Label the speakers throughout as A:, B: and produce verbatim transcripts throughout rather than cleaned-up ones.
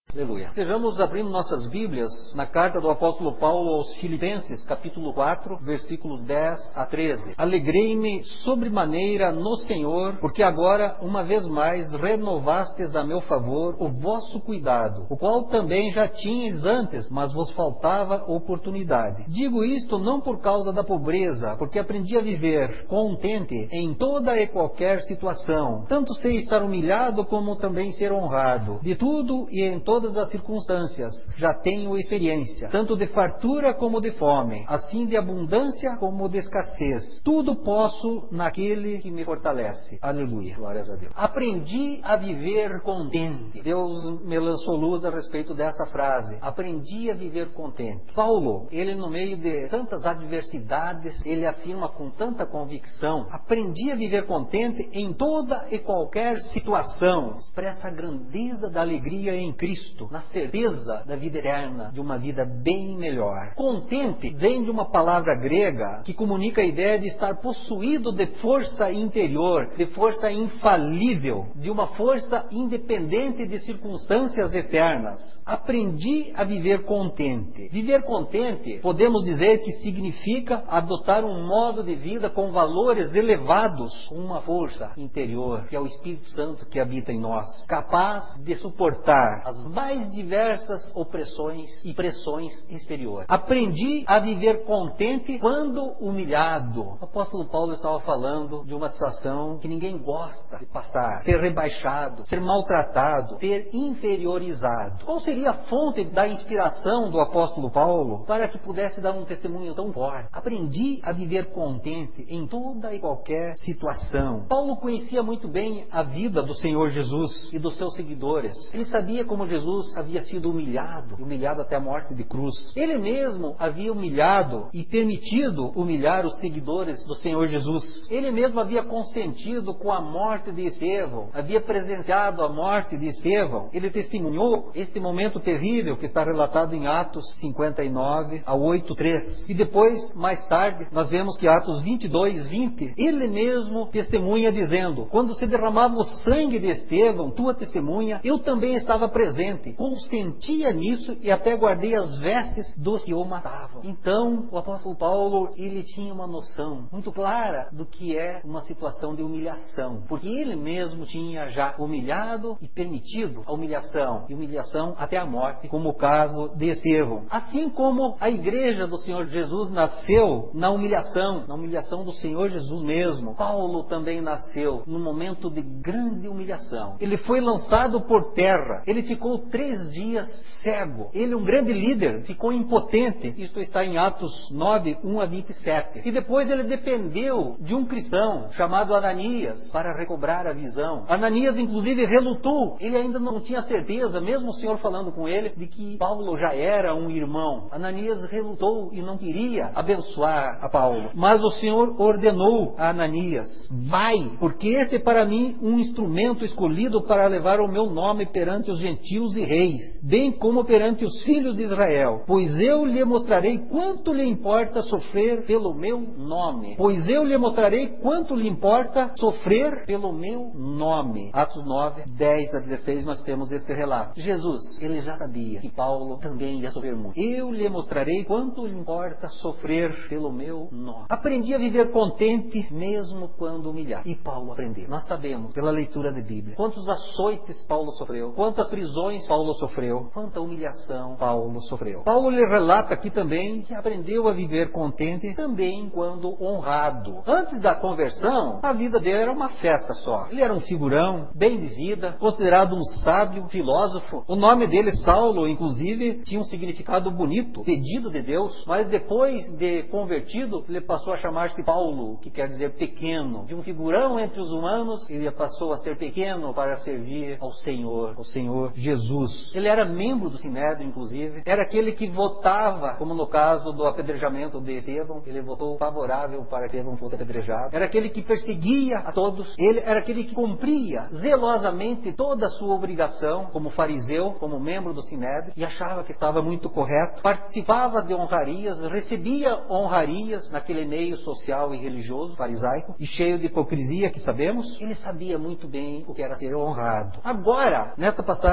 A: Aleluia. Estejamos abrindo nossas Bíblias na carta do apóstolo Paulo aos Filipenses, capítulo quatro, versículos dez a treze. Alegrei-me sobremaneira no Senhor, porque agora, uma vez mais, renovastes a meu favor o vosso cuidado, o qual também já tinhais antes, mas vos faltava oportunidade. Digo isto não por causa da pobreza, porque aprendi a viver contente em toda e qualquer situação. Tanto sei estar humilhado como também ser honrado. De tudo e em todas as circunstâncias já tenho experiência, tanto de fartura como de fome, assim de abundância como de escassez. Tudo posso naquele que me fortalece. Aleluia. Glórias a Deus. Aprendi a viver contente. Deus me lançou luz a respeito dessa frase. Aprendi a viver contente. Paulo, ele no meio de tantas adversidades, ele afirma com tanta convicção: aprendi a viver contente em toda e qualquer situação. Expressa a grandeza da alegria em Cristo, na certeza da vida eterna, de uma vida bem melhor. Contente vem de uma palavra grega que comunica a ideia de estar possuído de força interior, de força infalível, de uma força independente de circunstâncias externas. Aprendi a viver contente. Viver contente, podemos dizer que significa adotar um modo de vida com valores elevados, com uma força interior, que é o Espírito Santo que habita em nós, capaz de suportar as mais diversas opressões e pressões exteriores. Aprendi a viver contente quando humilhado. O apóstolo Paulo estava falando de uma situação que ninguém gosta de passar: ser rebaixado, ser maltratado, ser inferiorizado. Qual seria a fonte da inspiração do apóstolo Paulo para que pudesse dar um testemunho tão forte? Aprendi a viver contente em toda e qualquer situação. Paulo conhecia muito bem a vida do Senhor Jesus e dos seus seguidores. Ele sabia como Jesus havia sido humilhado, humilhado até a morte de cruz. Ele mesmo havia humilhado e permitido humilhar os seguidores do Senhor Jesus. Ele mesmo havia consentido com a morte de Estevão, havia presenciado a morte de Estevão. Ele testemunhou este momento terrível que está relatado em Atos cinquenta e nove a oito, três. E depois, mais tarde, nós vemos que Atos vinte e dois, vinte, ele mesmo testemunha dizendo: quando se derramava o sangue de Estevão, tua testemunha, eu também estava presente, consentia nisso e até guardei as vestes dos que o matavam. Então, o apóstolo Paulo, ele tinha uma noção muito clara do que é uma situação de humilhação, porque ele mesmo tinha já humilhado e permitido a humilhação, e humilhação até a morte, como o caso de Estevão. Assim como a igreja do Senhor Jesus nasceu na humilhação, na humilhação do Senhor Jesus mesmo, Paulo também nasceu num momento de grande humilhação. Ele foi lançado por terra, ele ficou três dias cego. Ele, um grande líder, ficou impotente. Isto está em Atos nove, um a vinte e sete. E depois ele dependeu de um cristão chamado Ananias para recobrar a visão. Ananias, inclusive, relutou. Ele ainda não tinha certeza, mesmo o Senhor falando com ele, de que Paulo já era um irmão. Ananias relutou e não queria abençoar a Paulo. Mas o Senhor ordenou a Ananias: vai, porque este é para mim um instrumento escolhido para levar o meu nome perante os gentios e reis, bem como perante os filhos de Israel. Pois eu lhe mostrarei quanto lhe importa sofrer pelo meu nome. Pois eu lhe mostrarei quanto lhe importa sofrer pelo meu nome. Atos nove, dez a dezesseis, nós temos este relato. Jesus, ele já sabia que Paulo também ia sofrer muito. Eu lhe mostrarei quanto lhe importa sofrer pelo meu nome. Aprendi a viver contente mesmo quando humilhado. E Paulo aprendeu. Nós sabemos, pela leitura da Bíblia, quantos açoites Paulo sofreu, quantas prisões Paulo sofreu, quanta humilhação Paulo sofreu. Paulo lhe relata aqui também que aprendeu a viver contente também quando honrado. Antes da conversão, a vida dele era uma festa só. Ele era um figurão, bem de vida, considerado um sábio, filósofo. O nome dele, Saulo, inclusive, tinha um significado bonito, pedido de Deus, mas depois de convertido, ele passou a chamar-se Paulo, que quer dizer pequeno. De um figurão entre os humanos, ele passou a ser pequeno para servir ao Senhor, ao Senhor Jesus. Ele era membro do Sinédrio, inclusive. Era aquele que votava, como no caso do apedrejamento de Estevão, ele votou favorável para que Estevão fosse apedrejado. Era aquele que perseguia a todos. Ele era aquele que cumpria zelosamente toda a sua obrigação como fariseu, como membro do Sinédrio, e achava que estava muito correto. Participava de honrarias, recebia honrarias naquele meio social e religioso, farisaico, e cheio de hipocrisia, que sabemos. Ele sabia muito bem o que era ser honrado. Agora, nesta passagem, nós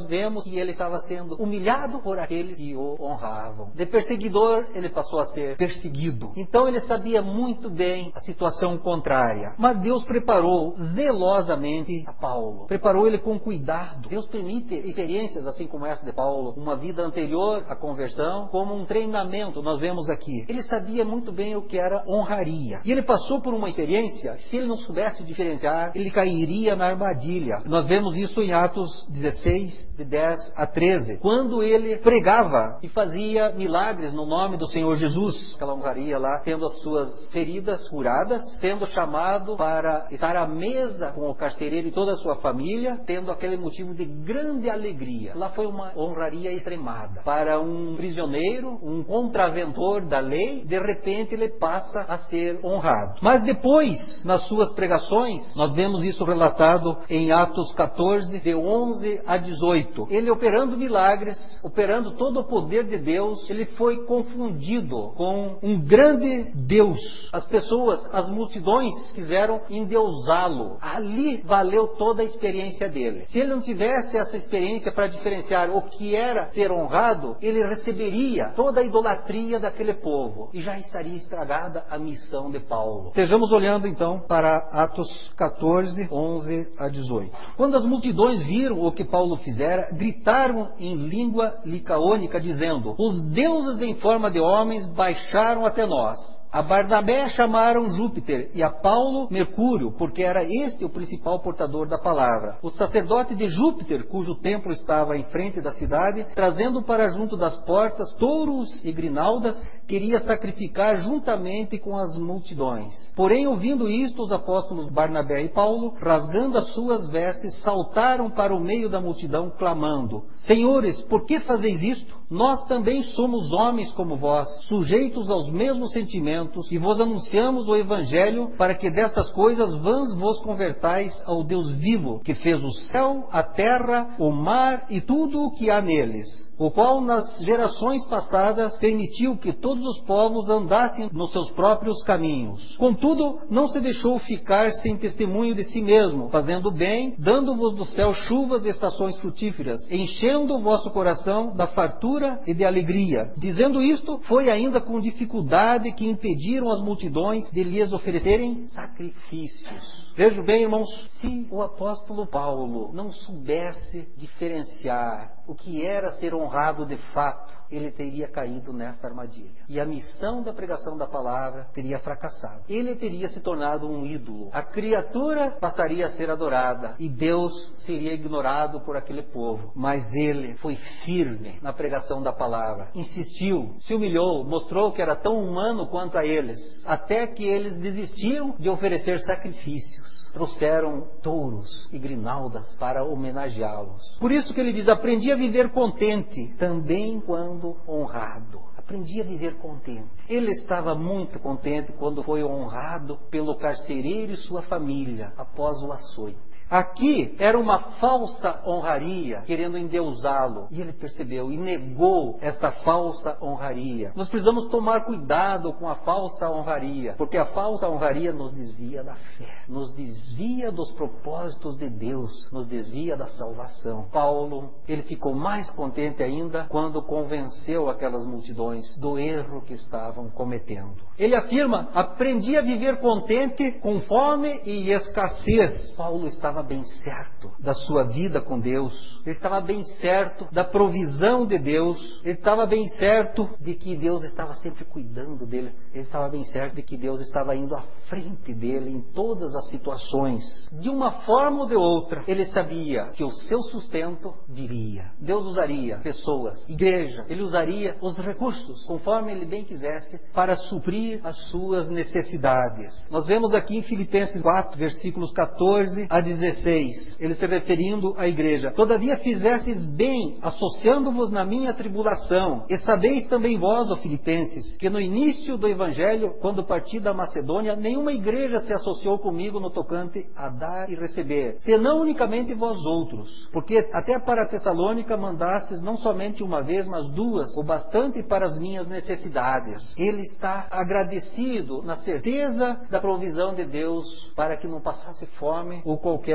A: vemos que ele estava sendo humilhado por aqueles que o honravam. De perseguidor, ele passou a ser perseguido. Então ele sabia muito bem a situação contrária. Mas Deus preparou zelosamente a Paulo. Preparou ele com cuidado. Deus permite experiências assim como essa de Paulo, uma vida anterior à conversão, como um treinamento, nós vemos aqui. Ele sabia muito bem o que era honraria. E ele passou por uma experiência, se ele não soubesse diferenciar, ele cairia na armadilha. Nós vemos isso em Atos dezesseis, de dez a treze, quando ele pregava e fazia milagres no nome do Senhor Jesus. Aquela honraria lá, tendo as suas feridas curadas, sendo chamado para estar à mesa com o carcereiro e toda a sua família, tendo aquele motivo de grande alegria. Lá foi uma honraria extremada. Para um prisioneiro, um contraventor da lei, de repente ele passa a ser honrado. Mas depois, nas suas pregações, nós vemos isso relatado em Atos catorze, de onze a dezoito. Ele operando milagres, operando todo o poder de Deus, ele foi confundido com um grande Deus. As pessoas, as multidões quiseram endeusá-lo. Ali valeu toda a experiência dele. Se ele não tivesse essa experiência para diferenciar o que era ser honrado, ele receberia toda a idolatria daquele povo e já estaria estragada a missão de Paulo. Estejamos olhando então para Atos catorze, onze a dezoito. Quando as multidões viram o que Paulo fizera, gritaram em língua licaônica, dizendo: os deuses em forma de homens baixaram até nós. A Barnabé chamaram Júpiter e a Paulo Mercúrio, porque era este o principal portador da palavra. O sacerdote de Júpiter, cujo templo estava em frente da cidade, trazendo para junto das portas touros e grinaldas, queria sacrificar juntamente com as multidões. Porém, ouvindo isto, os apóstolos Barnabé e Paulo, rasgando as suas vestes, saltaram para o meio da multidão, clamando: senhores, por que fazeis isto? Nós também somos homens como vós, sujeitos aos mesmos sentimentos, e vos anunciamos o Evangelho para que destas coisas vãs vos convertais ao Deus vivo, que fez o céu, a terra, o mar e tudo o que há neles, o qual nas gerações passadas permitiu que todos os povos andassem nos seus próprios caminhos. Contudo, não se deixou ficar sem testemunho de si mesmo, fazendo bem, dando-vos do céu chuvas e estações frutíferas, enchendo o vosso coração da fartura e de alegria. Dizendo isto, foi ainda com dificuldade que impediram as multidões de lhes oferecerem sacrifícios. Vejo bem, irmãos, se o apóstolo Paulo não soubesse diferenciar o que era ser honrado de fato, ele teria caído nesta armadilha. E a missão da pregação da palavra teria fracassado. Ele teria se tornado um ídolo. A criatura passaria a ser adorada e Deus seria ignorado por aquele povo. Mas ele foi firme na pregação da palavra. Insistiu, se humilhou, mostrou que era tão humano quanto a eles, até que eles desistiram de oferecer sacrifícios. Trouxeram touros e grinaldas para homenageá-los. Por isso que ele diz: aprendi a viver contente, também quando honrado. Aprendi a viver contente. Ele estava muito contente quando foi honrado pelo carcereiro e sua família após o açoite. Aqui era uma falsa honraria, querendo endeusá-lo. E ele percebeu e negou esta falsa honraria. Nós precisamos tomar cuidado com a falsa honraria, porque a falsa honraria nos desvia da fé, nos desvia dos propósitos de Deus, nos desvia da salvação. Paulo, ele ficou mais contente ainda quando convenceu aquelas multidões do erro que estavam cometendo. Ele afirma: aprendi a viver contente com fome e escassez. Paulo estava bem certo da sua vida com Deus, ele estava bem certo da provisão de Deus, ele estava bem certo de que Deus estava sempre cuidando dele, ele estava bem certo de que Deus estava indo à frente dele em todas as situações. De uma forma ou de outra, ele sabia que o seu sustento viria. Deus usaria pessoas, igrejas, ele usaria os recursos, conforme ele bem quisesse, para suprir as suas necessidades. Nós vemos aqui em Filipenses quatro, versículos catorze a dezesseis, ele se referindo à igreja: todavia fizestes bem, associando-vos na minha tribulação. E sabeis também vós, ó Filipenses, que no início do Evangelho, quando parti da Macedônia, nenhuma igreja se associou comigo no tocante a dar e receber, senão unicamente vós outros. Porque até para Tessalônica mandastes não somente uma vez, mas duas, o bastante para as minhas necessidades. Ele está agradecido na certeza da provisão de Deus para que não passasse fome ou qualquer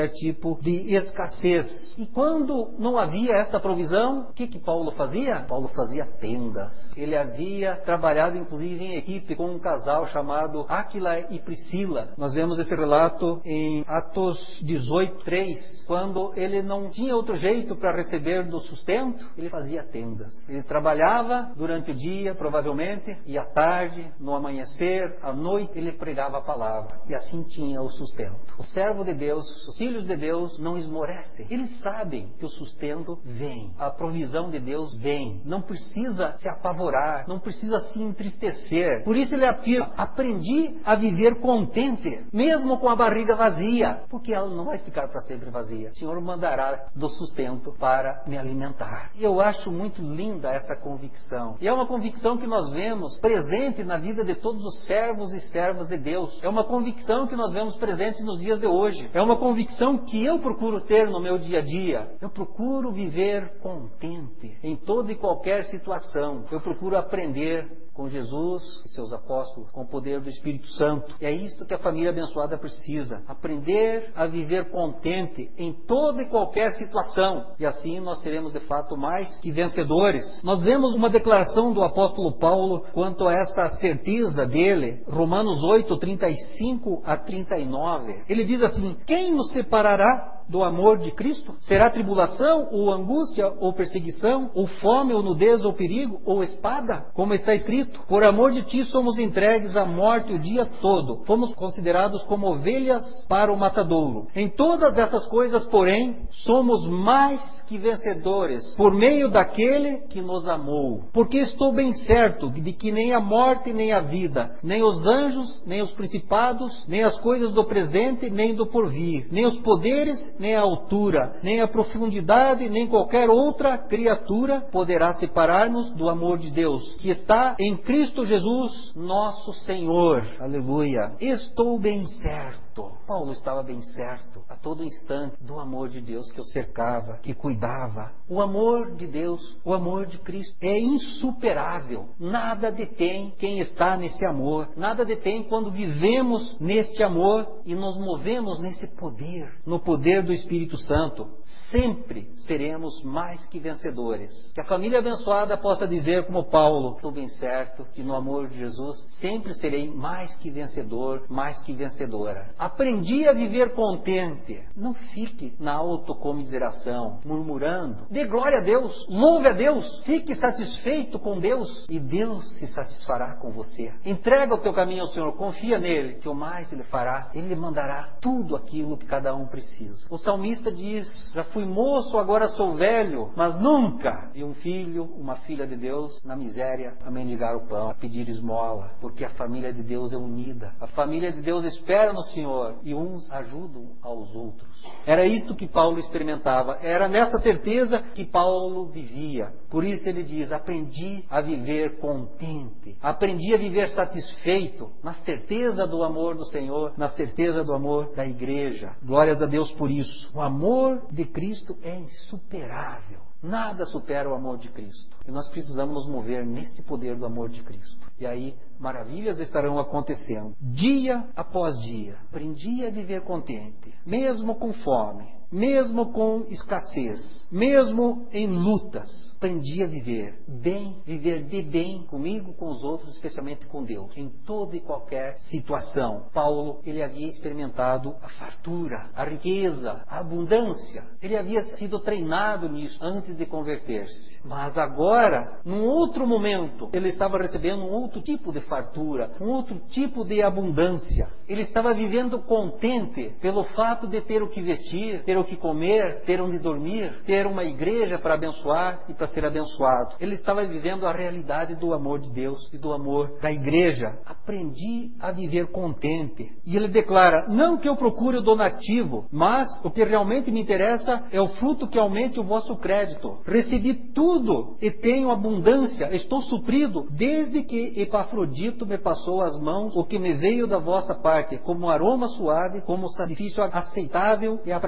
A: qualquer tipo de escassez. E quando não havia esta provisão, o que que Paulo fazia? Paulo fazia tendas. Ele havia trabalhado inclusive em equipe com um casal chamado Áquila e Priscila. Nós vemos esse relato em Atos dezoito, três, quando ele não tinha outro jeito para receber do sustento, ele fazia tendas. Ele trabalhava durante o dia, provavelmente, e à tarde, no amanhecer, à noite, ele pregava a palavra. E assim tinha o sustento. O servo de Deus, os filhos de Deus não esmorecem. Eles sabem que o sustento vem. A provisão de Deus vem. Não precisa se apavorar, não precisa se entristecer. Por isso ele afirma: aprendi a viver contente, mesmo com a barriga vazia, porque ela não vai ficar para sempre vazia. O Senhor mandará do sustento para me alimentar. E eu acho muito linda essa convicção. E é uma convicção que nós vemos presente na vida de todos os servos e servas de Deus. É uma convicção que nós vemos presente nos dias de hoje. É uma convicção que eu procuro ter no meu dia a dia. Eu procuro viver contente em toda e qualquer situação. Eu procuro aprender com Jesus e seus apóstolos, com o poder do Espírito Santo. E é isto que a família abençoada precisa. Aprender a viver contente em toda e qualquer situação. E assim nós seremos de fato mais que vencedores. Nós vemos uma declaração do apóstolo Paulo quanto a esta certeza dele. Romanos oito, trinta e cinco a trinta e nove. Ele diz assim: quem nos separará do amor de Cristo? Será tribulação, ou angústia, ou perseguição, ou fome, ou nudez, ou perigo, ou espada? Como está escrito: por amor de ti somos entregues à morte o dia todo. Fomos considerados como ovelhas para o matadouro. Em todas essas coisas, porém, somos mais que vencedores, por meio daquele que nos amou. Porque estou bem certo de que nem a morte, nem a vida, nem os anjos, nem os principados, nem as coisas do presente, nem do porvir, nem os poderes, nem a altura, nem a profundidade, nem qualquer outra criatura poderá separar-nos do amor de Deus, que está em Cristo Jesus, nosso Senhor. Aleluia. Estou bem certo. Paulo estava bem certo a todo instante do amor de Deus que o cercava, que cuidava. O amor de Deus, o amor de Cristo é insuperável. Nada detém quem está nesse amor. Nada detém quando vivemos neste amor e nos movemos nesse poder, no poder do Espírito Santo. Sempre seremos mais que vencedores. Que a família abençoada possa dizer como Paulo: estou bem certo que no amor de Jesus sempre serei mais que vencedor, mais que vencedora. Aprendi a viver contente. Não fique na autocomiseração, murmurando. Dê glória a Deus, louve a Deus, fique satisfeito com Deus e Deus se satisfará com você. Entrega o teu caminho ao Senhor, confia nele, que o mais ele fará. Ele lhe mandará tudo aquilo que cada um precisa. O salmista diz: já fui moço, agora sou velho, mas nunca vi um filho, uma filha de Deus na miséria a mendigar o pão, a pedir esmola, porque a família de Deus é unida. A família de Deus espera no Senhor e uns ajudam aos outros. Era isto que Paulo experimentava, era nessa certeza que Paulo vivia. Por isso ele diz: aprendi a viver contente, aprendi a viver satisfeito, na certeza do amor do Senhor, na certeza do amor da igreja. Glórias a Deus por isso. O amor de Cristo é insuperável. Nada supera o amor de Cristo. E nós precisamos nos mover neste poder do amor de Cristo. E aí, maravilhas estarão acontecendo. Dia após dia. Aprendi a viver contente, mesmo com fome, mesmo com escassez, mesmo em lutas. Aprendi a viver bem, viver de bem comigo, com os outros, especialmente com Deus, em toda e qualquer situação. Paulo, ele havia experimentado a fartura, a riqueza, a abundância. Ele havia sido treinado nisso antes de converter-se. Mas agora, num outro momento, ele estava recebendo um outro tipo de fartura, um outro tipo de abundância. Ele estava vivendo contente pelo fato de ter o que vestir, ter o que comer, ter onde dormir, ter uma igreja para abençoar e para ser abençoado. Ele estava vivendo a realidade do amor de Deus e do amor da igreja. Aprendi a viver contente. E ele declara: não que eu procure o donativo, mas o que realmente me interessa é o fruto que aumente o vosso crédito. Recebi tudo e tenho abundância, estou suprido, desde que Epafrodito me passou às mãos o que me veio da vossa parte, como um aroma suave, como um sacrifício aceitável e aprazível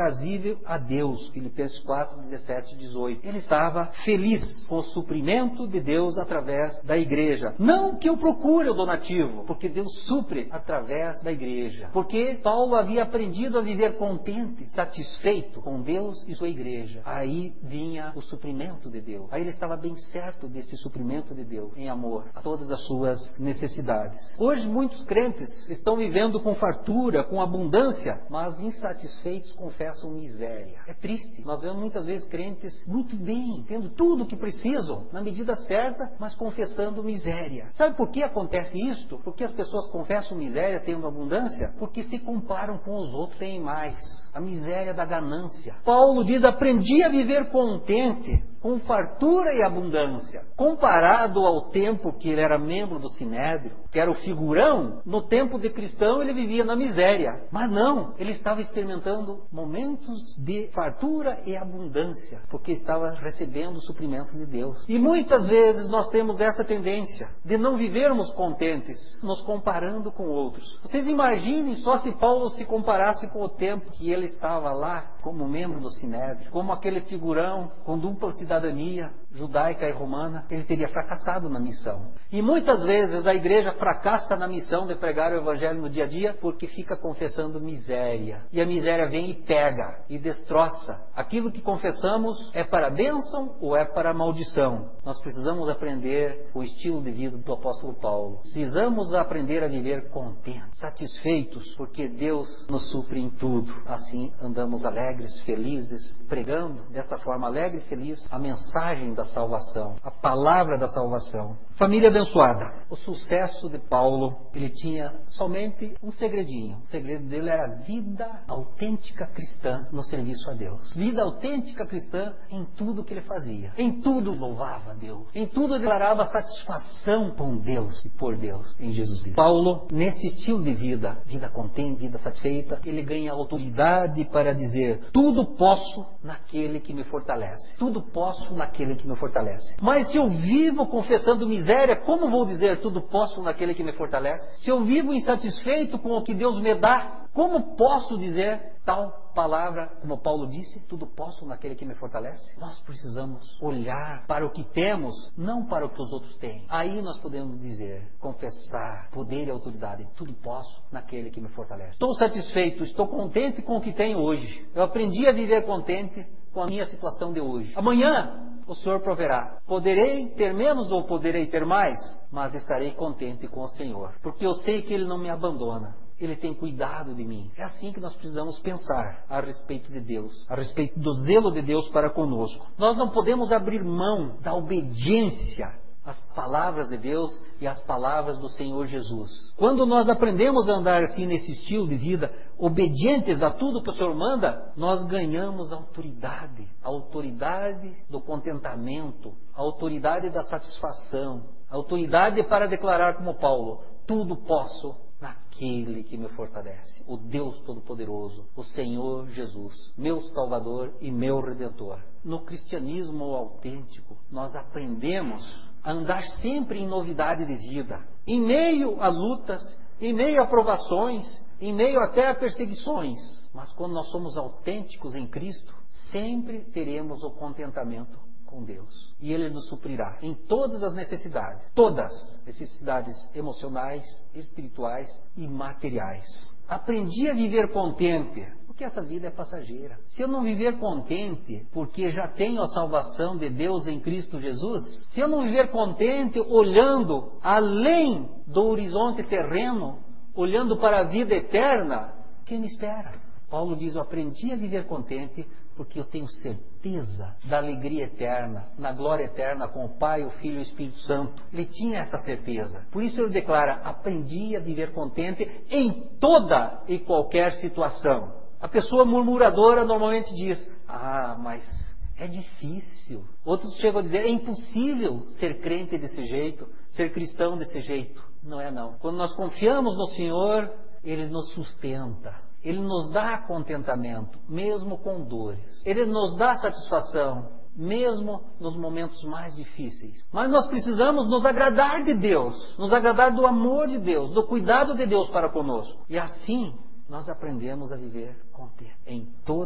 A: teve a Deus. Filipenses quatro, dezessete e dezoito. Ele estava feliz com o suprimento de Deus através da igreja. Não que eu procure o donativo, porque Deus supre através da igreja. Porque Paulo havia aprendido a viver contente, satisfeito com Deus e sua igreja. Aí vinha o suprimento de Deus. Aí ele estava bem certo desse suprimento de Deus, em amor a todas as suas necessidades. Hoje muitos crentes estão vivendo com fartura, com abundância, mas insatisfeitos confessam miséria. É triste. Nós vemos muitas vezes crentes muito bem, tendo tudo o que precisam, na medida certa, mas confessando miséria. Sabe por que acontece isto? Porque as pessoas confessam miséria, tendo abundância? Porque se comparam com os outros, têm mais. A miséria da ganância. Paulo diz, aprendi a viver contente, com fartura e abundância. Comparado ao tempo que ele era membro do Sinédrio, que era o figurão, no tempo de cristão ele vivia na miséria. Mas não, ele estava experimentando momentos de fartura e abundância, porque estava recebendo o suprimento de Deus. E muitas vezes nós temos essa tendência de não vivermos contentes, nos comparando com outros. Vocês imaginem só se Paulo se comparasse com o tempo que ele estava lá, como membro do Sinédrio, como aquele figurão com dupla cidadania judaica e romana, ele teria fracassado na missão. E muitas vezes a igreja fracassa na missão de pregar o evangelho no dia a dia porque fica confessando miséria. E a miséria vem e pega e destroça. Aquilo que confessamos é para a bênção ou é para a maldição? Nós precisamos aprender o estilo de vida do apóstolo Paulo. Precisamos aprender a viver contentes, satisfeitos, porque Deus nos supre em tudo. Assim andamos alegres, felizes, pregando desta forma alegre e feliz a mensagem da salvação, a palavra da salvação. Família abençoada. O sucesso de Paulo, ele tinha somente um segredinho. O segredo dele era vida autêntica cristã no serviço a Deus. Vida autêntica cristã em tudo que ele fazia. Em tudo louvava a Deus. Em tudo declarava satisfação com Deus e por Deus em Jesus Cristo. Paulo, nesse estilo de vida, vida contente, vida satisfeita, ele ganha autoridade para dizer, tudo posso naquele que me fortalece. Tudo posso naquele que me fortalece. Mas se eu vivo confessando miséria, como vou dizer tudo posso naquele que me fortalece? Se eu vivo insatisfeito com o que Deus me dá, como posso dizer tal palavra, como Paulo disse, tudo posso naquele que me fortalece? Nós precisamos olhar para o que temos, não para o que os outros têm. Aí nós podemos dizer, confessar, poder e autoridade, tudo posso naquele que me fortalece. Estou satisfeito, estou contente com o que tenho hoje. Eu aprendi a viver contente com a minha situação de hoje. Amanhã o Senhor proverá. Poderei ter menos ou poderei ter mais, mas estarei contente com o Senhor, porque eu sei que Ele não me abandona. Ele tem cuidado de mim. É assim que nós precisamos pensar a respeito de Deus, a respeito do zelo de Deus para conosco. Nós não podemos abrir mão da obediência às palavras de Deus e às palavras do Senhor Jesus. Quando nós aprendemos a andar assim nesse estilo de vida, obedientes a tudo que o Senhor manda, nós ganhamos autoridade, a autoridade do contentamento, a autoridade da satisfação, a autoridade para declarar como Paulo, tudo posso naquele que me fortalece, o Deus Todo-Poderoso, o Senhor Jesus, meu Salvador e meu Redentor. No cristianismo autêntico, nós aprendemos a andar sempre em novidade de vida, em meio a lutas, em meio a provações, em meio até a perseguições. Mas quando nós somos autênticos em Cristo, sempre teremos o contentamento com Deus. E Ele nos suprirá em todas as necessidades, todas necessidades emocionais, espirituais e materiais. Aprendi a viver contente, porque essa vida é passageira. Se eu não viver contente, porque já tenho a salvação de Deus em Cristo Jesus, se eu não viver contente olhando além do horizonte terreno, olhando para a vida eterna, quem me espera? Paulo diz, eu aprendi a viver contente porque eu tenho certeza da alegria eterna, na glória eterna com o Pai, o Filho e o Espírito Santo. Ele tinha essa certeza. Por isso ele declara, aprendi a viver contente em toda e qualquer situação. A pessoa murmuradora normalmente diz, ah, mas é difícil. Outros chegam a dizer, é impossível ser crente desse jeito, ser cristão desse jeito. Não é não. Quando nós confiamos no Senhor, Ele nos sustenta. Ele nos dá contentamento, mesmo com dores. Ele nos dá satisfação, mesmo nos momentos mais difíceis. Mas nós precisamos nos agradar de Deus, nos agradar do amor de Deus, do cuidado de Deus para conosco. E assim nós aprendemos a viver contente em toda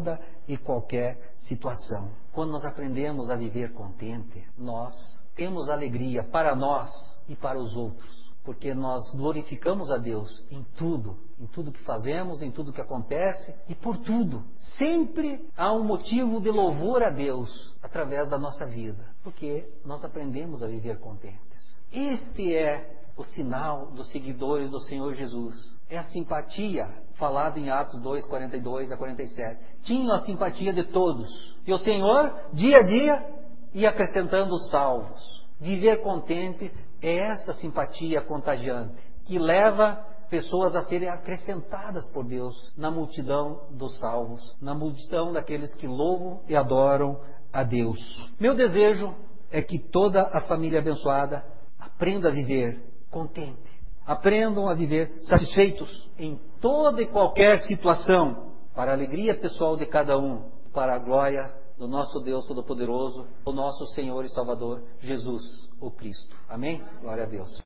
A: e qualquer situação. Quando nós aprendemos a viver contente, nós temos alegria para nós e para os outros, porque nós glorificamos a Deus em tudo, em tudo que fazemos, em tudo que acontece e por tudo. Sempre há um motivo de louvor a Deus através da nossa vida, porque nós aprendemos a viver contentes. Este é o sinal dos seguidores do Senhor Jesus. É a simpatia falada em Atos dois, quarenta e dois a quarenta e sete. Tinham a simpatia de todos. E o Senhor, dia a dia, ia acrescentando os salvos. Viver contente é esta simpatia contagiante, que leva pessoas a serem acrescentadas por Deus na multidão dos salvos, na multidão daqueles que louvam e adoram a Deus. Meu desejo é que toda a família abençoada aprenda a viver contente. Aprendam a viver satisfeitos em toda e qualquer situação, para a alegria pessoal de cada um, para a glória do nosso Deus Todo-Poderoso, o nosso Senhor e Salvador, Jesus, o Cristo. Amém? Glória a Deus.